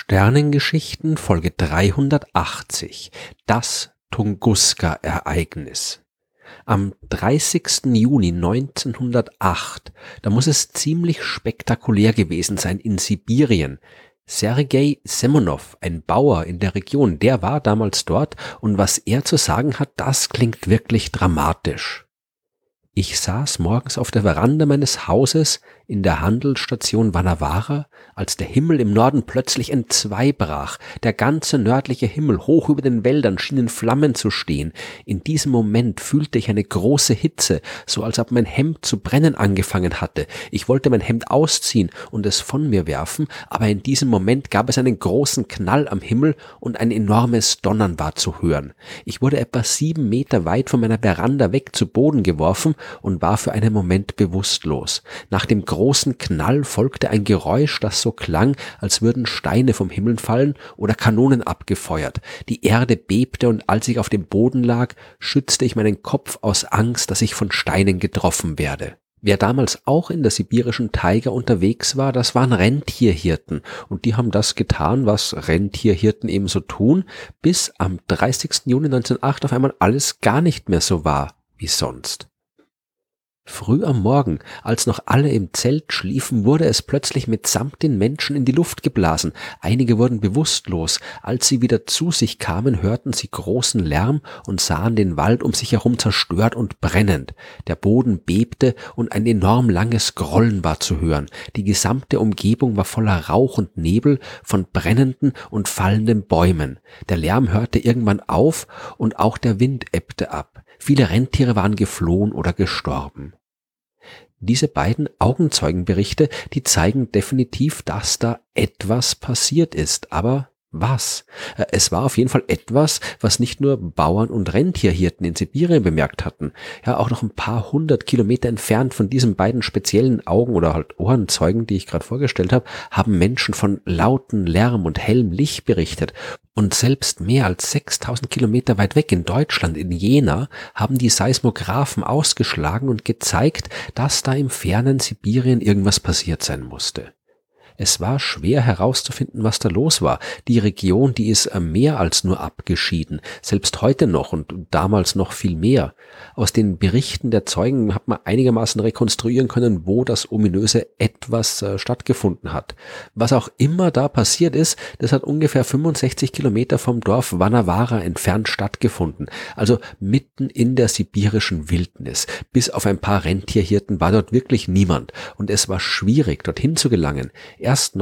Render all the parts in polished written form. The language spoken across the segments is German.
Sternengeschichten Folge 380. Das Tunguska-Ereignis. Am 30. Juni 1908, da muss es ziemlich spektakulär gewesen sein in Sibirien. Sergei Semonow, ein Bauer in der Region, der war damals dort und was er zu sagen hat, das klingt wirklich dramatisch. Ich saß morgens auf der Veranda meines Hauses in der Handelsstation Vanavara, als der Himmel im Norden plötzlich entzweibrach. Der ganze nördliche Himmel hoch über den Wäldern schien in Flammen zu stehen. In diesem Moment fühlte ich eine große Hitze, so als ob mein Hemd zu brennen angefangen hatte. Ich wollte mein Hemd ausziehen und es von mir werfen, aber in diesem Moment gab es einen großen Knall am Himmel und ein enormes Donnern war zu hören. Ich wurde etwa 7 Meter weit von meiner Veranda weg zu Boden geworfen und war für einen Moment bewusstlos. Nach dem großen Knall folgte ein Geräusch, das so klang, als würden Steine vom Himmel fallen oder Kanonen abgefeuert. Die Erde bebte und als ich auf dem Boden lag, schützte ich meinen Kopf aus Angst, dass ich von Steinen getroffen werde. Wer damals auch in der sibirischen Taiga unterwegs war, das waren Rentierhirten und die haben das getan, was Rentierhirten eben so tun, bis am 30. Juni 1908 auf einmal alles gar nicht mehr so war wie sonst. Früh am Morgen, als noch alle im Zelt schliefen, wurde es plötzlich mitsamt den Menschen in die Luft geblasen. Einige wurden bewusstlos. Als sie wieder zu sich kamen, hörten sie großen Lärm und sahen den Wald um sich herum zerstört und brennend. Der Boden bebte und ein enorm langes Grollen war zu hören. Die gesamte Umgebung war voller Rauch und Nebel von brennenden und fallenden Bäumen. Der Lärm hörte irgendwann auf und auch der Wind ebbte ab. Viele Rentiere waren geflohen oder gestorben. Diese beiden Augenzeugenberichte, die zeigen definitiv, dass da etwas passiert ist. Aber was? Es war auf jeden Fall etwas, was nicht nur Bauern und Rentierhirten in Sibirien bemerkt hatten. Ja, auch noch ein paar 100 Kilometer entfernt von diesen beiden speziellen Augen- oder halt Ohrenzeugen, die ich gerade vorgestellt habe, haben Menschen von lauten Lärm und hellem Licht berichtet. Und selbst mehr als 6000 Kilometer weit weg in Deutschland, in Jena, haben die Seismographen ausgeschlagen und gezeigt, dass da im fernen Sibirien irgendwas passiert sein musste. Es war schwer herauszufinden, was da los war. Die Region, die ist mehr als nur abgeschieden, selbst heute noch und damals noch viel mehr. Aus den Berichten der Zeugen hat man einigermaßen rekonstruieren können, wo das ominöse Etwas stattgefunden hat. Was auch immer da passiert ist, das hat ungefähr 65 Kilometer vom Dorf Vanavara entfernt stattgefunden, also mitten in der sibirischen Wildnis. Bis auf ein paar Rentierhirten war dort wirklich niemand und es war schwierig, dorthin zu gelangen. Erst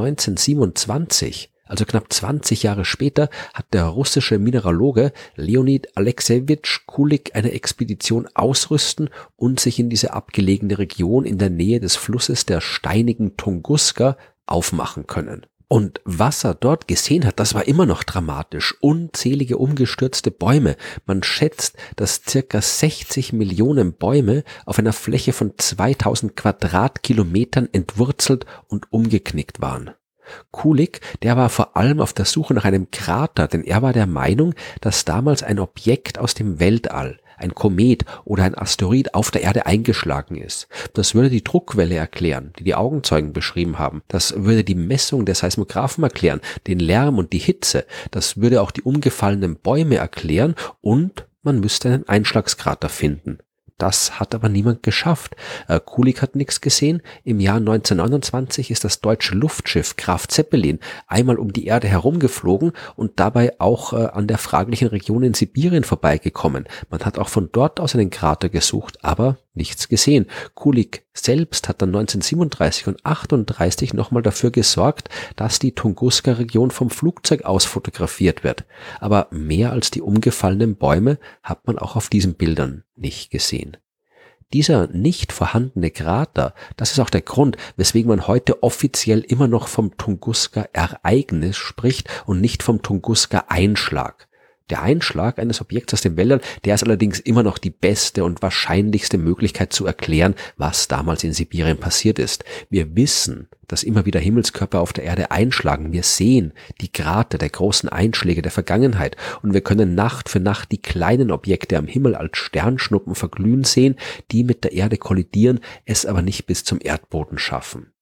1927, also knapp 20 Jahre später, hat der russische Mineraloge Leonid Alexejewitsch Kulik eine Expedition ausrüsten und sich in diese abgelegene Region in der Nähe des Flusses der steinigen Tunguska aufmachen können. Und was er dort gesehen hat, das war immer noch dramatisch. Unzählige umgestürzte Bäume. Man schätzt, dass circa 60 Millionen Bäume auf einer Fläche von 2000 Quadratkilometern entwurzelt und umgeknickt waren. Kulik, der war vor allem auf der Suche nach einem Krater, denn er war der Meinung, dass damals ein Objekt aus dem Weltall, ein Komet oder ein Asteroid auf der Erde eingeschlagen ist. Das würde die Druckwelle erklären, die die Augenzeugen beschrieben haben. Das würde die Messung der Seismographen erklären, den Lärm und die Hitze. Das würde auch die umgefallenen Bäume erklären und man müsste einen Einschlagskrater finden. Das hat aber niemand geschafft. Kulik hat nichts gesehen. Im Jahr 1929 ist das deutsche Luftschiff Graf Zeppelin einmal um die Erde herumgeflogen und dabei auch an der fraglichen Region in Sibirien vorbeigekommen. Man hat auch von dort aus einen Krater gesucht, aber nichts gesehen. Kulik selbst hat dann 1937 und 1938 nochmal dafür gesorgt, dass die Tunguska-Region vom Flugzeug aus fotografiert wird. Aber mehr als die umgefallenen Bäume hat man auch auf diesen Bildern nicht gesehen. Dieser nicht vorhandene Krater, das ist auch der Grund, weswegen man heute offiziell immer noch vom Tunguska-Ereignis spricht und nicht vom Tunguska-Einschlag. Der Einschlag eines Objekts aus den Wäldern, der ist allerdings immer noch die beste und wahrscheinlichste Möglichkeit zu erklären, was damals in Sibirien passiert ist. Wir wissen, dass immer wieder Himmelskörper auf der Erde einschlagen. Wir sehen die Krater der großen Einschläge der Vergangenheit und wir können Nacht für Nacht die kleinen Objekte am Himmel als Sternschnuppen verglühen sehen, die mit der Erde kollidieren, es aber nicht bis zum Erdboden schaffen.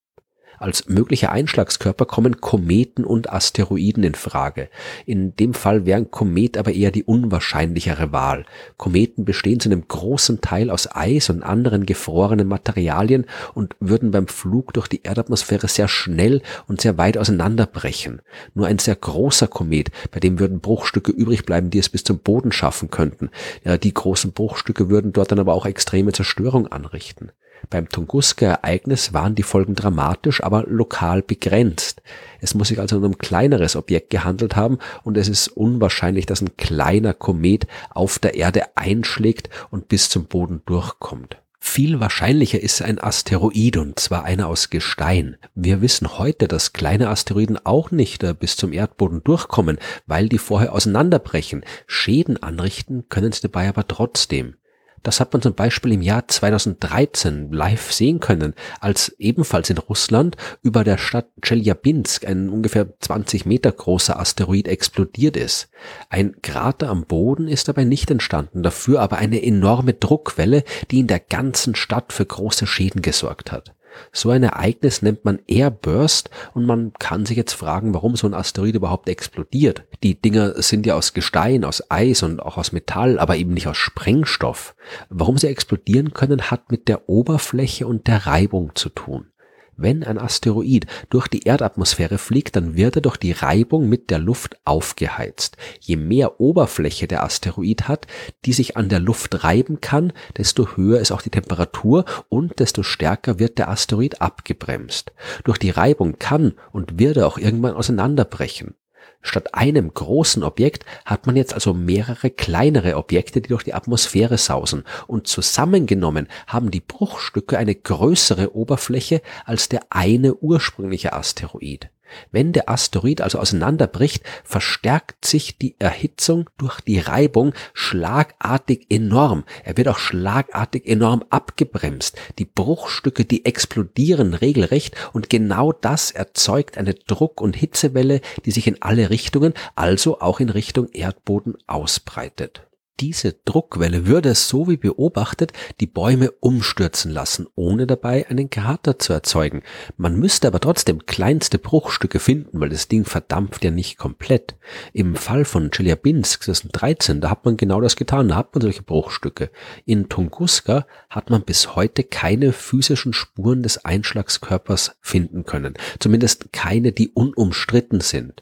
Als mögliche Einschlagskörper kommen Kometen und Asteroiden in Frage. In dem Fall wäre ein Komet aber eher die unwahrscheinlichere Wahl. Kometen bestehen zu einem großen Teil aus Eis und anderen gefrorenen Materialien und würden beim Flug durch die Erdatmosphäre sehr schnell und sehr weit auseinanderbrechen. Nur ein sehr großer Komet, bei dem würden Bruchstücke übrig bleiben, die es bis zum Boden schaffen könnten. Ja, die großen Bruchstücke würden dort dann aber auch extreme Zerstörung anrichten. Beim Tunguska-Ereignis waren die Folgen dramatisch, aber lokal begrenzt. Es muss sich also um ein kleineres Objekt gehandelt haben und es ist unwahrscheinlich, dass ein kleiner Komet auf der Erde einschlägt und bis zum Boden durchkommt. Viel wahrscheinlicher ist ein Asteroid, und zwar einer aus Gestein. Wir wissen heute, dass kleine Asteroiden auch nicht bis zum Erdboden durchkommen, weil die vorher auseinanderbrechen. Schäden anrichten können sie dabei aber trotzdem. Das hat man zum Beispiel im Jahr 2013 live sehen können, als ebenfalls in Russland über der Stadt Tscheljabinsk ein ungefähr 20 Meter großer Asteroid explodiert ist. Ein Krater am Boden ist dabei nicht entstanden, dafür aber eine enorme Druckwelle, die in der ganzen Stadt für große Schäden gesorgt hat. So ein Ereignis nennt man Airburst und man kann sich jetzt fragen, warum so ein Asteroid überhaupt explodiert. Die Dinger sind ja aus Gestein, aus Eis und auch aus Metall, aber eben nicht aus Sprengstoff. Warum sie explodieren können, hat mit der Oberfläche und der Reibung zu tun. Wenn ein Asteroid durch die Erdatmosphäre fliegt, dann wird er durch die Reibung mit der Luft aufgeheizt. Je mehr Oberfläche der Asteroid hat, die sich an der Luft reiben kann, desto höher ist auch die Temperatur und desto stärker wird der Asteroid abgebremst. Durch die Reibung kann und wird er auch irgendwann auseinanderbrechen. Statt einem großen Objekt hat man jetzt also mehrere kleinere Objekte, die durch die Atmosphäre sausen. Und zusammengenommen haben die Bruchstücke eine größere Oberfläche als der eine ursprüngliche Asteroid. Wenn der Asteroid also auseinanderbricht, verstärkt sich die Erhitzung durch die Reibung schlagartig enorm. Er wird auch schlagartig enorm abgebremst. Die Bruchstücke, die explodieren regelrecht und genau das erzeugt eine Druck- und Hitzewelle, die sich in alle Richtungen, also auch in Richtung Erdboden ausbreitet. Diese Druckwelle würde, so wie beobachtet, die Bäume umstürzen lassen, ohne dabei einen Krater zu erzeugen. Man müsste aber trotzdem kleinste Bruchstücke finden, weil das Ding verdampft ja nicht komplett. Im Fall von Tscheljabinsk 2013, da hat man genau das getan, da hat man solche Bruchstücke. In Tunguska hat man bis heute keine physischen Spuren des Einschlagskörpers finden können, zumindest keine, die unumstritten sind.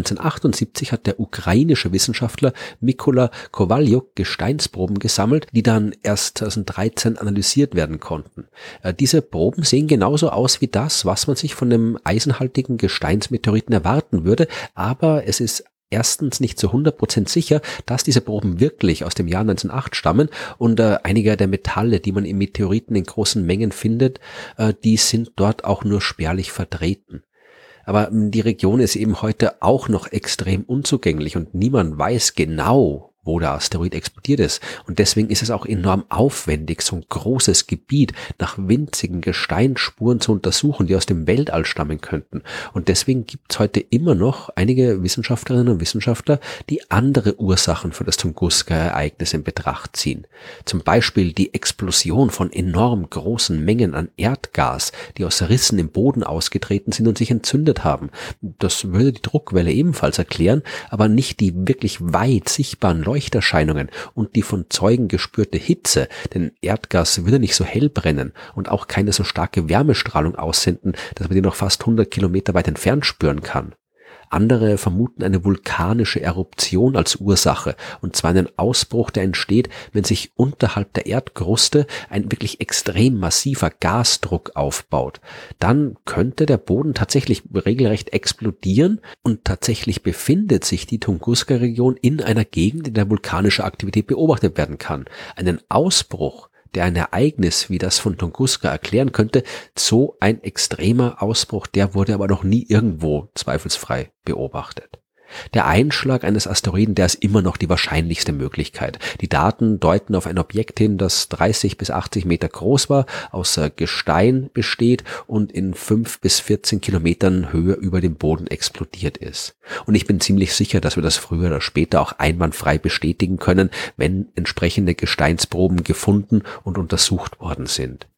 1978 hat der ukrainische Wissenschaftler Mykola Kowaljuk Gesteinsproben gesammelt, die dann erst 2013 analysiert werden konnten. Diese Proben sehen genauso aus wie das, was man sich von einem eisenhaltigen Gesteinsmeteoriten erwarten würde, aber es ist erstens nicht zu 100% sicher, dass diese Proben wirklich aus dem Jahr 1908 stammen und einige der Metalle, die man im Meteoriten in großen Mengen findet, die sind dort auch nur spärlich vertreten. Aber die Region ist eben heute auch noch extrem unzugänglich und niemand weiß genau, wo der Asteroid explodiert ist. Und deswegen ist es auch enorm aufwendig, so ein großes Gebiet nach winzigen Gesteinsspuren zu untersuchen, die aus dem Weltall stammen könnten. Und deswegen gibt es heute immer noch einige Wissenschaftlerinnen und Wissenschaftler, die andere Ursachen für das Tunguska-Ereignis in Betracht ziehen. Zum Beispiel die Explosion von enorm großen Mengen an Erdgas, die aus Rissen im Boden ausgetreten sind und sich entzündet haben. Das würde die Druckwelle ebenfalls erklären, aber nicht die wirklich weit sichtbaren Leuchterscheinungen und die von Zeugen gespürte Hitze, denn Erdgas würde nicht so hell brennen und auch keine so starke Wärmestrahlung aussenden, dass man die noch fast 100 Kilometer weit entfernt spüren kann. Andere vermuten eine vulkanische Eruption als Ursache, und zwar einen Ausbruch, der entsteht, wenn sich unterhalb der Erdkruste ein wirklich extrem massiver Gasdruck aufbaut. Dann könnte der Boden tatsächlich regelrecht explodieren und tatsächlich befindet sich die Tunguska-Region in einer Gegend, in der vulkanische Aktivität beobachtet werden kann. Einen Ausbruch, der ein Ereignis wie das von Tunguska erklären könnte, so ein extremer Ausbruch, der wurde aber noch nie irgendwo zweifelsfrei beobachtet. Der Einschlag eines Asteroiden, der ist immer noch die wahrscheinlichste Möglichkeit. Die Daten deuten auf ein Objekt hin, das 30 bis 80 Meter groß war, aus Gestein besteht und in 5 bis 14 Kilometern Höhe über dem Boden explodiert ist. Und ich bin ziemlich sicher, dass wir das früher oder später auch einwandfrei bestätigen können, wenn entsprechende Gesteinsproben gefunden und untersucht worden sind.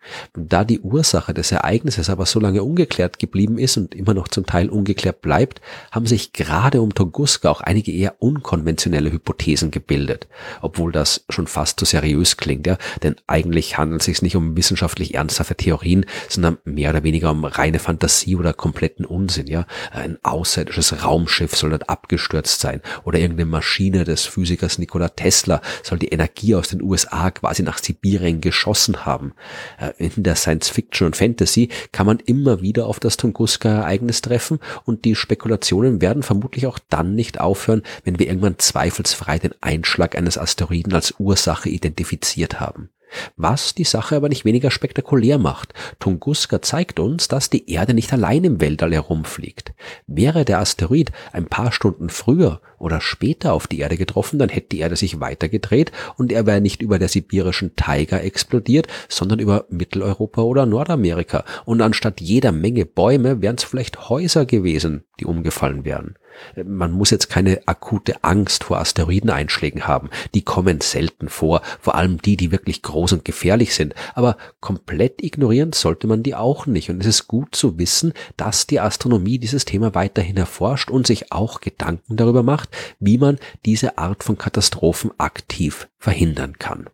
Da die Ursache des Ereignisses aber so lange ungeklärt geblieben ist und immer noch zum Teil ungeklärt bleibt, haben sich gerade um Tunguska auch einige eher unkonventionelle Hypothesen gebildet, obwohl das schon fast zu seriös klingt, ja, denn eigentlich handelt es sich nicht um wissenschaftlich ernsthafte Theorien, sondern mehr oder weniger um reine Fantasie oder kompletten Unsinn, ja. Ein außerirdisches Raumschiff soll dort abgestürzt sein oder irgendeine Maschine des Physikers Nikola Tesla soll die Energie aus den USA quasi nach Sibirien geschossen haben. In der Science Fiction und Fantasy kann man immer wieder auf das Tunguska-Ereignis treffen und die Spekulationen werden vermutlich auch dann nicht aufhören, wenn wir irgendwann zweifelsfrei den Einschlag eines Asteroiden als Ursache identifiziert haben. Was die Sache aber nicht weniger spektakulär macht. Tunguska zeigt uns, dass die Erde nicht allein im Weltall herumfliegt. Wäre der Asteroid ein paar Stunden früher oder später auf die Erde getroffen, dann hätte die Erde sich weitergedreht und er wäre nicht über der sibirischen Taiga explodiert, sondern über Mitteleuropa oder Nordamerika. Und anstatt jeder Menge Bäume wären es vielleicht Häuser gewesen, die umgefallen wären. Man muss jetzt keine akute Angst vor Asteroideneinschlägen haben. Die kommen selten vor allem die wirklich groß und gefährlich sind. Aber komplett ignorieren sollte man die auch nicht. Und es ist gut zu wissen, dass die Astronomie dieses Thema weiterhin erforscht und sich auch Gedanken darüber macht, wie man diese Art von Katastrophen aktiv verhindern kann.